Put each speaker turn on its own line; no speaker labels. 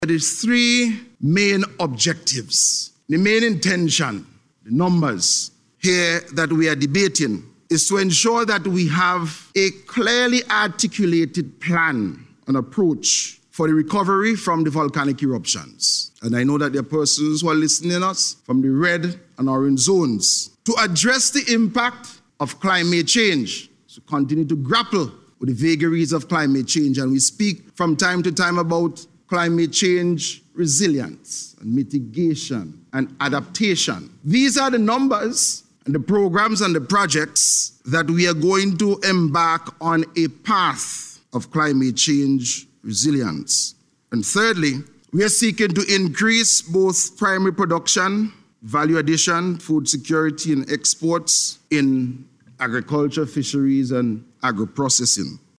There is three main objectives. The main intention, the numbers here that we are debating, is to ensure that we have a clearly articulated plan and approach for the recovery from the volcanic eruptions. And I know that there are persons who are listening us from the red and orange zones to address the impact of climate change, to continue to grapple with the vagaries of climate change. And we speak from time to time about climate change resilience and mitigation and adaptation. These are the numbers and the programs and the projects that we are going to embark on a path of climate change resilience. And thirdly, we are seeking to increase both primary production, value addition, food security and exports in agriculture, fisheries and agro-processing.